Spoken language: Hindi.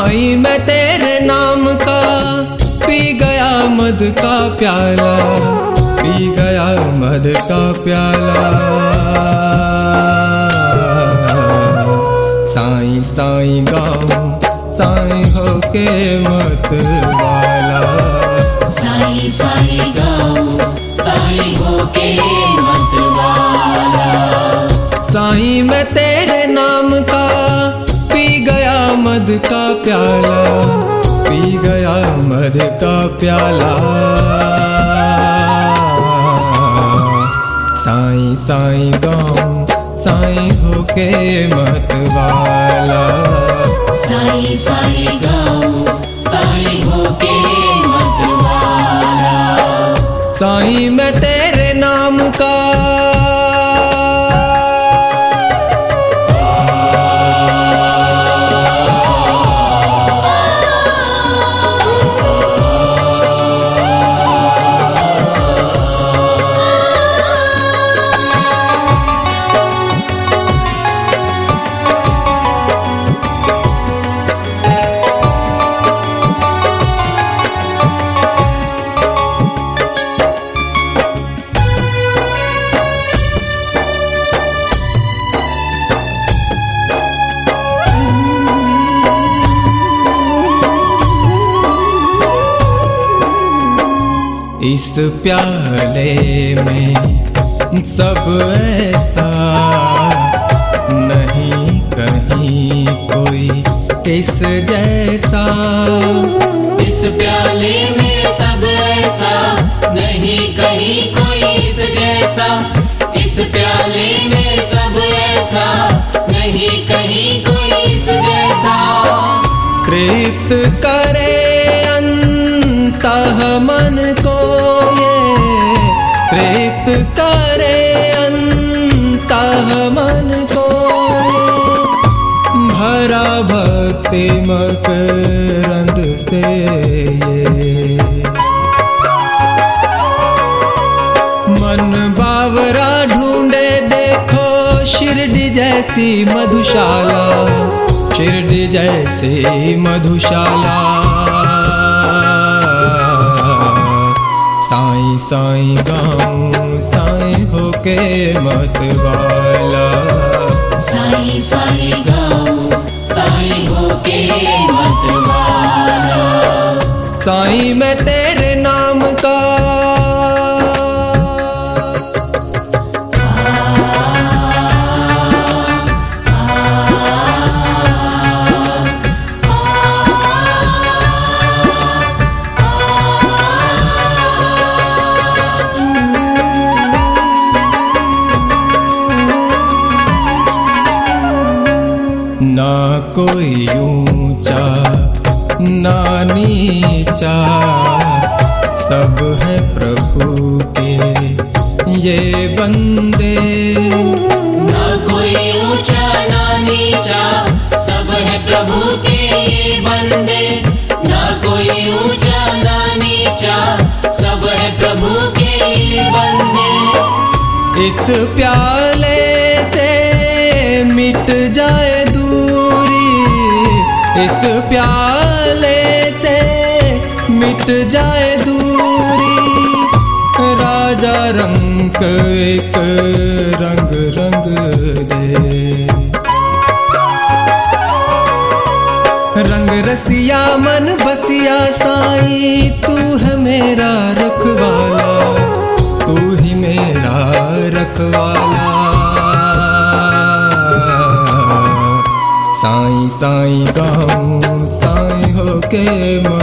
साईं मैं तेरे नाम का पी गया मद का प्याला, पी गया मद का प्याला। साईं साईं गाऊं साईं होके मत वाला, साईं साईं गाऊं साईं होके मत वाला। साईं मैं तेरे नाम का पी गया मद का प्याला, पी गया मद का प्याला। साईं साईं गाऊं साईं होके मत वाला, साईं साईं गाऊं साईं होके मत वाला। साईं मैं तेरे नाम का इस प्याले में सब ऐसा नहीं कहीं कोई इस जैसा। इस प्याले में सब ऐसा नहीं कहीं कोई इस जैसा। इस प्याले में सब ऐसा नहीं कहीं कोई इस जैसा। कृत करे अंतः मन को ये, कृत करे अंतः मन को भरा भक्ति मकरंद से ये। मन बावरा ढूंढे देखो शिरडी जैसी मधुशाला, शिरडी जैसी मधुशाला। साईं साईं गाऊं साईं होके मत वाला, साईं साईं गाऊं साईं होके मत वाला। साईं मैं तेरे नाम का ना कोई ऊंचा ना नीचा, सब है प्रभु के ये बंदे। ना कोई ऊंचा ना नीचा, सब है प्रभु के ये बंदे। ना कोई ऊंचा ना नीचा, सब है प्रभु के ये बंदे। इस प्याले से मिट जाए दूरी, इस प्याले से मिट जाए दूरी। राजा रंग एक रंग रंग दे, रंग रसिया मन बसिया साईं तू है मेरा रखवाला, तू ही मेरा रखवाला। साईं साईं गाऊं साईं होके